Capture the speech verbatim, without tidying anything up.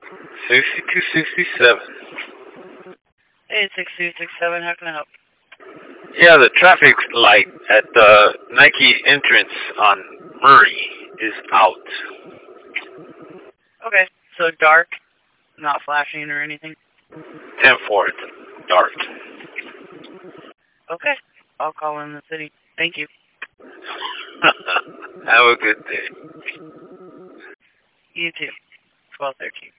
sixty-two sixty-seven. Hey, six two six seven, how can I help? Yeah, the traffic light at the Nike entrance on Murray is out. Okay, so dark, not flashing or anything? ten four, dark. Okay, I'll call in the city. Thank you. Have a good day. You too. twelve thirteen.